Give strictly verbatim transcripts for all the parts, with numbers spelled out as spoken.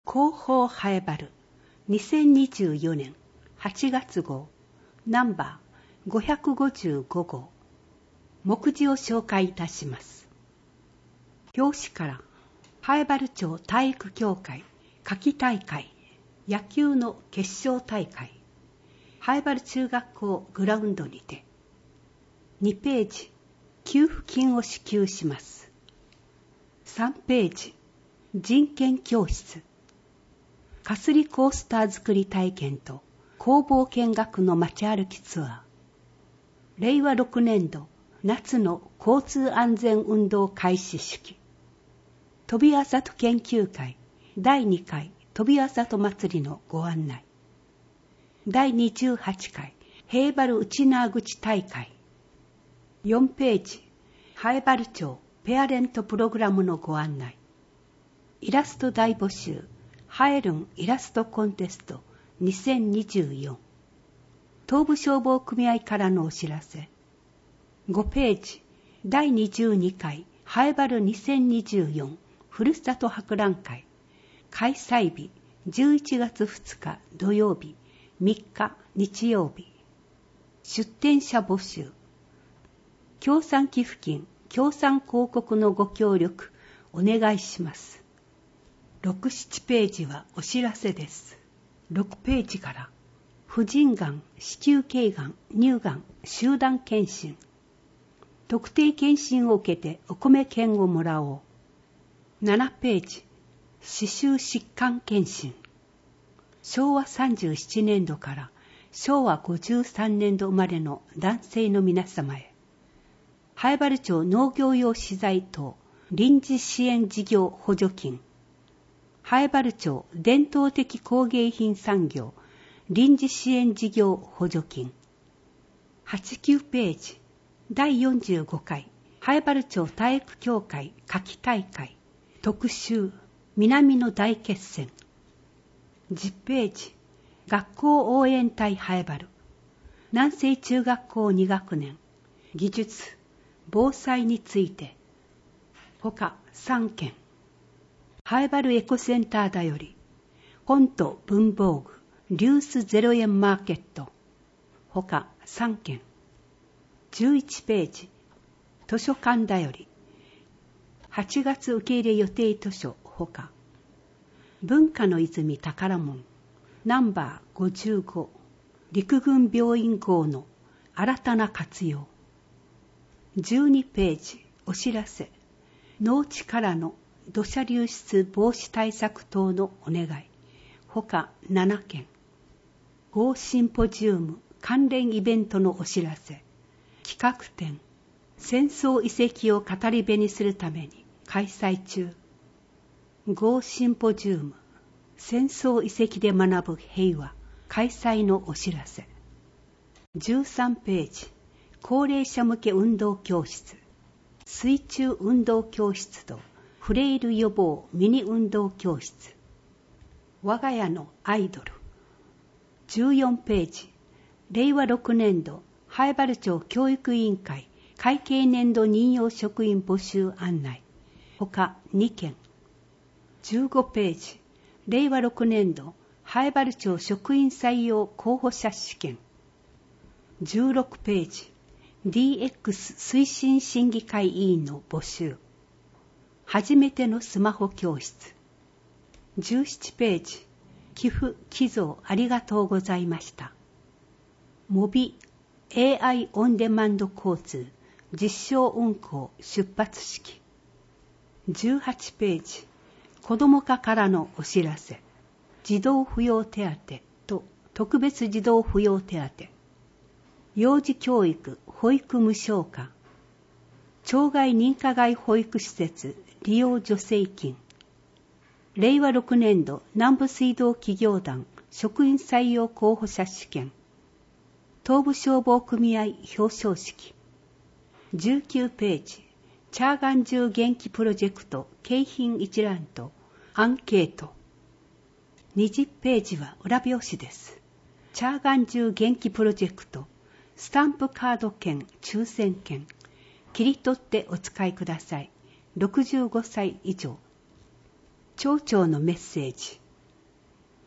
広報ハエバルにせんにじゅうよねんはちがつ号ナンバーごひゃくごじゅうご号。目次を紹介いたします。表紙からハエバル町体育協会夏季大会野球の決勝大会ハエバル中学校グラウンドにてにページ給付金を支給します。さんページ人権教室かすりコースター作り体験と工房見学の街歩きツアーれいわろくねんど夏の交通安全運動開始式飛びあざと研究会だいにかい飛びあざと祭りのご案内だいにじゅうはちかいヘイバル内縄口大会よんページハエバル町ペアレントプログラムのご案内イラスト大募集ハエルンイラストコンテストにせんにじゅうよん東部消防組合からのお知らせごページだいにじゅうにかいハエバルにせんにじゅうよんふるさと博覧会開催日じゅういちがつふつか土曜日みっか日曜日出展者募集協賛寄付金協賛広告のご協力お願いしますろく、ななページはお知らせですろくページから婦人がん、子宮頸がん、乳がん集団検診特定検診を受けてお米券をもらおうななページ歯周疾患検診しょうわさんじゅうななねんどからしょうわごじゅうさんねんど生まれの男性の皆様へハエバル町農業用資材等臨時支援事業補助金ハエバル町伝統的工芸品産業臨時支援事業補助金はちきゅうページだいよんじゅうごかいハエバル町体育協会夏季大会特集南の大決戦じゅっページ学校応援隊ハエバル南西中学校に学年技術防災について他さんけんハエバルエコセンターだより本と文房具リュースゼロえんマーケット他さんけんじゅういちページ図書館だよりはちがつ受け入れ予定図書他文化の泉宝門ナンバーごじゅうご陸軍病院号の新たな活用じゅうにページお知らせ農地からの土砂流出防止対策等のお願い他ななけんゴーシンポジウム関連イベントのお知らせ企画展戦争遺跡を語り部にするために開催中ゴーシンポジウム戦争遺跡で学ぶ平和開催のお知らせじゅうさんページ高齢者向け運動教室水中運動教室とフレイル予防ミニ運動教室我が家のアイドルじゅうよんページれいわろくねんどハエバル町教育委員会会計年度任用職員募集案内他にけんじゅうごページれいわろくねんどハエバル町職員採用候補者試験じゅうろくページ ディーエックス 推進審議会委員の募集初めてのスマホ教室じゅうななページ寄付寄贈ありがとうございましたモビ エーアイ オンデマンド交通実証運行出発式じゅうはちページ子ども課からのお知らせ児童扶養手当と特別児童扶養手当幼児教育保育無償化町外認可外保育施設利用助成金れいわろくねんど南部水道企業団職員採用候補者試験東部消防組合表彰式じゅうきゅうページチャーガンジュー元気プロジェクト景品一覧とアンケートにじゅうページは裏表紙ですチャーガンジュー元気プロジェクトスタンプカード券抽選券切り取ってお使いくださいろくじゅうごさい以上町長のメッセージ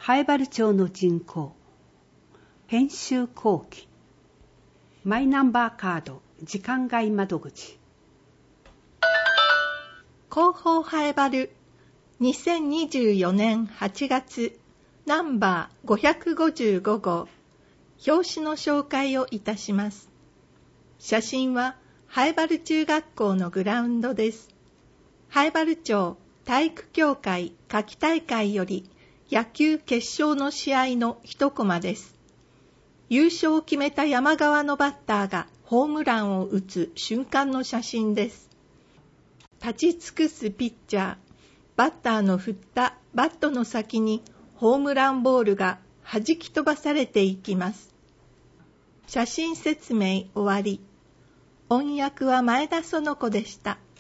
南風原町の人口、編集後期、マイナンバーカード時間外窓口。 広報南風にせんにじゅうよねんはちがつナンバーごひゃくごじゅうご号、表紙の紹介をいたします。写真は南風中学校のグラウンドです。南風町体育協会夏季大会より野球決勝の試合の一コマです。優勝を決めた山川のバッターがホームランを打つ瞬間の写真です。立ち尽くすピッチャー、バッターの振ったバットの先にホームランボールが弾き飛ばされていきます。写真説明終わり。音訳は前田園子でした。